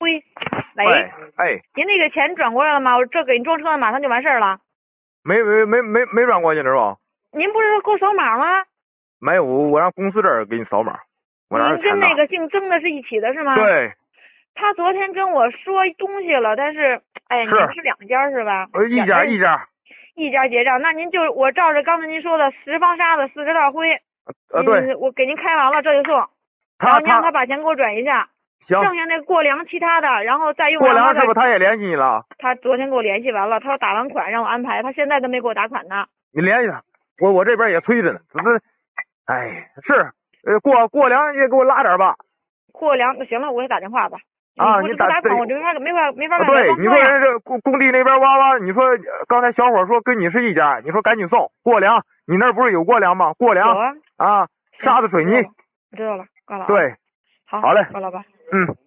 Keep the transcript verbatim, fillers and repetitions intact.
喂，喂， 哎哎， 您那个钱转过来了吗？我这给您装车马上就完事儿了。 没没没没没转过去是吧？ 您不是说给我扫码吗？ 没有，我我让公司这儿给你扫码，我哪有钱呢？ 您跟那个姓曾的是一起的是吗？。 对， 他昨天跟我说东西了，但是，哎，你是们是两家是吧？ 呃一家一家。 一家结账，那您就我照着刚才您说的十方沙子四十袋灰， 呃对， 我给您开完了这就送，然后您让他把钱给我转一下。 行。 剩下那个过粮其他的，然后再用过粮是不是他也联系你了？ 他昨天给我联系完了，他说打完款让我安排，他现在都没给我打款呢。 你联系他，我我这边也催着呢。这这，哎，是，呃，过过粮也给我拉点吧。 过粮行了，我给打电话吧。 啊， 你你打打款，我这没法没法没法买。 对，你说人这工工地那边哇哇，你说刚才小伙说跟你是一家，你说赶紧送过粮，你那不是有过粮吗？过粮有啊， 啊，沙子水泥。 知道了，挂了。 对， 好， 好嘞， 挂了吧。 嗯。